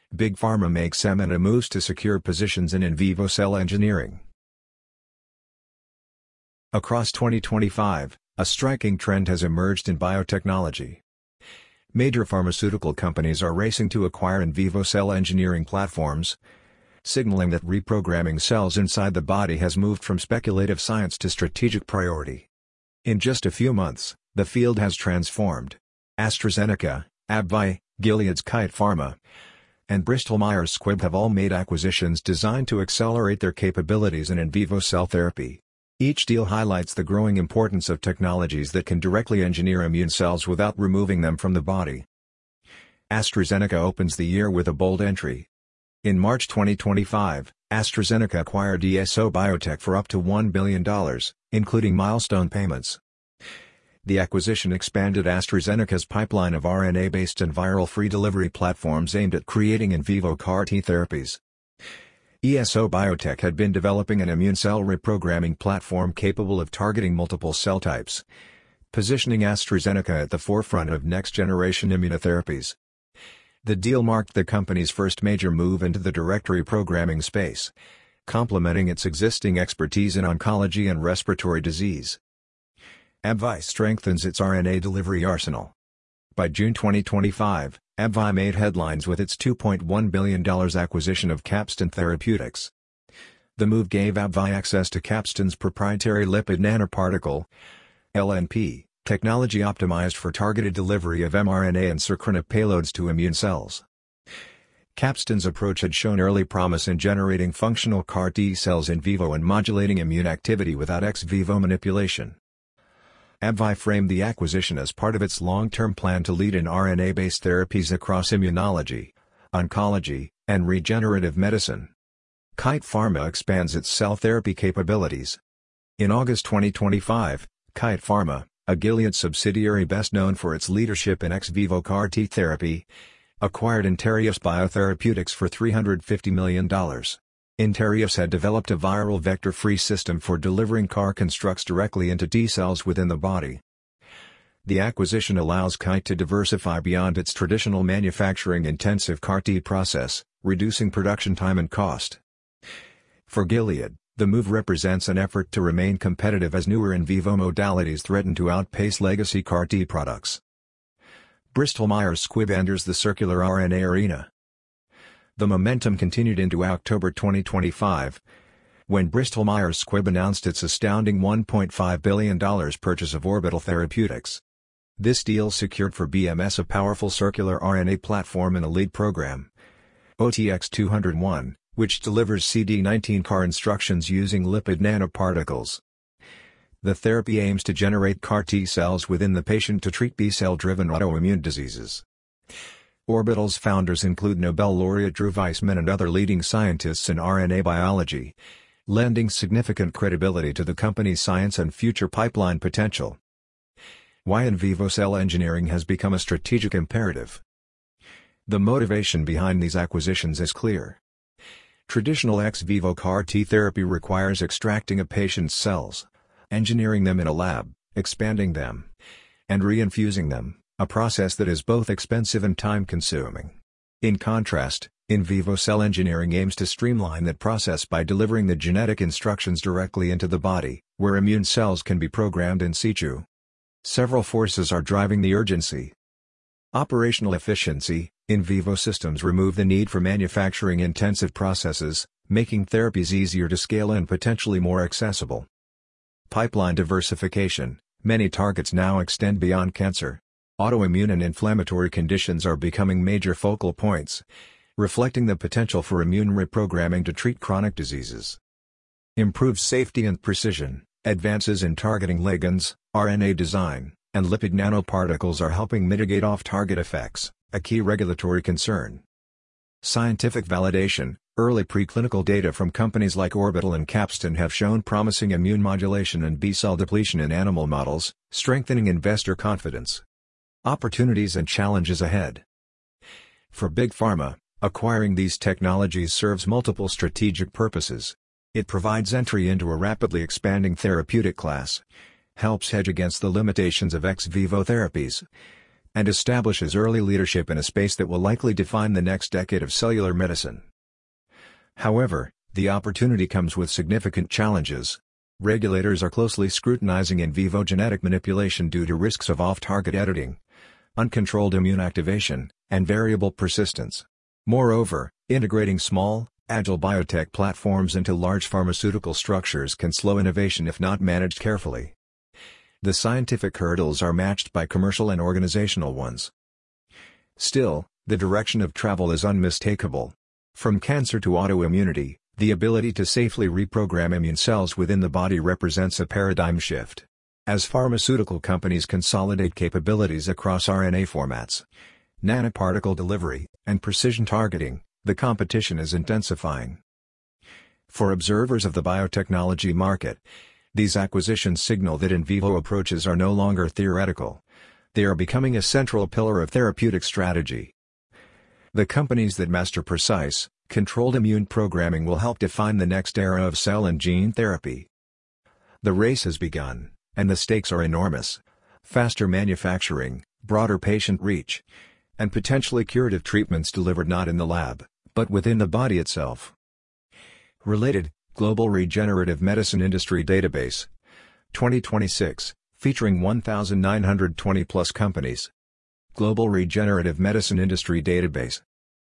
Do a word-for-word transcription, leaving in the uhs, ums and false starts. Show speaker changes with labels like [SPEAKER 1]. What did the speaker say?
[SPEAKER 1] Big Pharma makes imminent moves to secure positions in in vivo cell engineering. Across twenty twenty-five, a striking trend has emerged in biotechnology. Major pharmaceutical companies are racing to acquire in vivo cell engineering platforms, signaling that reprogramming cells inside the body has moved from speculative science to strategic priority. In just a few months, the field has transformed. AstraZeneca, AbbVie, Gilead's Kite Pharma, and Bristol Myers Squibb have all made acquisitions designed to accelerate their capabilities in in vivo cell therapy. Each deal highlights the growing importance of technologies that can directly engineer immune cells without removing them from the body. AstraZeneca opens the year with a bold entry. In March twenty twenty-five, AstraZeneca acquired E S O Biotech for up to one billion dollars, including milestone payments. The acquisition expanded AstraZeneca's pipeline of R N A-based and viral-free delivery platforms aimed at creating in vivo C A R T therapies. E S O Biotech had been developing an immune cell reprogramming platform capable of targeting multiple cell types, positioning AstraZeneca at the forefront of next-generation immunotherapies. The deal marked the company's first major move into the direct reprogramming space, complementing its existing expertise in oncology and respiratory disease. AbbVie strengthens its R N A delivery arsenal. By June twenty twenty-five, AbbVie made headlines with its two point one billion dollars acquisition of Capstan Therapeutics. The move gave AbbVie access to Capstan's proprietary lipid nanoparticle (L N P) technology optimized for targeted delivery of mRNA and siRNA payloads to immune cells. Capstan's approach had shown early promise in generating functional C A R T cells in vivo and modulating immune activity without ex vivo manipulation. AbbVie framed the acquisition as part of its long-term plan to lead in R N A-based therapies across immunology, oncology, and regenerative medicine. Kite Pharma expands its cell therapy capabilities. In August twenty twenty-five, Kite Pharma, a Gilead subsidiary best known for its leadership in ex vivo C A R T therapy, acquired Interius Biotherapeutics for three hundred fifty million dollars. Interius had developed a viral vector-free system for delivering C A R constructs directly into T cells within the body. The acquisition allows Kite to diversify beyond its traditional manufacturing-intensive C A R T process, reducing production time and cost. For Gilead, the move represents an effort to remain competitive as newer in vivo modalities threaten to outpace legacy C A R T products. Bristol Myers Squibb enters the circular R N A arena. The momentum continued into October twenty twenty-five, when Bristol Myers Squibb announced its astounding one point five billion dollars purchase of Orbital Therapeutics. This deal secured for B M S a powerful circular R N A platform in a lead program, O T X two oh one, which delivers C D nineteen C A R instructions using lipid nanoparticles. The therapy aims to generate C A R T cells within the patient to treat B-cell-driven autoimmune diseases. Orbital's founders include Nobel laureate Drew Weissman and other leading scientists in R N A biology, lending significant credibility to the company's science and future pipeline potential. Why in vivo cell engineering has become a strategic imperative. The motivation behind these acquisitions is clear. Traditional ex vivo C A R T therapy requires extracting a patient's cells, engineering them in a lab, expanding them, and reinfusing them, a process that is both expensive and time-consuming. In contrast, in vivo cell engineering aims to streamline that process by delivering the genetic instructions directly into the body, where immune cells can be programmed in situ. Several forces are driving the urgency. Operational efficiency: in vivo systems remove the need for manufacturing-intensive processes, making therapies easier to scale and potentially more accessible. Pipeline diversification: many targets now extend beyond cancer. Autoimmune and inflammatory conditions are becoming major focal points, reflecting the potential for immune reprogramming to treat chronic diseases. Improved safety and precision: advances in targeting ligands, R N A design, and lipid nanoparticles are helping mitigate off-target effects, a key regulatory concern. Scientific validation: early preclinical data from companies like Orbital and Capstan have shown promising immune modulation and B-cell depletion in animal models, strengthening investor confidence. Opportunities and challenges ahead. For Big Pharma, acquiring these technologies serves multiple strategic purposes. It provides entry into a rapidly expanding therapeutic class, helps hedge against the limitations of ex vivo therapies, and establishes early leadership in a space that will likely define the next decade of cellular medicine. However, the opportunity comes with significant challenges. Regulators are closely scrutinizing in vivo genetic manipulation due to risks of off-target editing, uncontrolled immune activation, and variable persistence. Moreover, integrating small, agile biotech platforms into large pharmaceutical structures can slow innovation if not managed carefully. The scientific hurdles are matched by commercial and organizational ones. Still, the direction of travel is unmistakable. From cancer to autoimmunity, the ability to safely reprogram immune cells within the body represents a paradigm shift. As pharmaceutical companies consolidate capabilities across R N A formats, nanoparticle delivery, and precision targeting, the competition is intensifying. For observers of the biotechnology market, these acquisitions signal that in vivo approaches are no longer theoretical. They are becoming a central pillar of therapeutic strategy. The companies that master precise, controlled immune programming will help define the next era of cell and gene therapy. The race has begun, and the stakes are enormous. Faster manufacturing, broader patient reach, and potentially curative treatments delivered not in the lab, but within the body itself. Related, Global Regenerative Medicine Industry Database. twenty twenty-six, featuring one thousand nine hundred twenty plus companies. Global Regenerative Medicine Industry Database.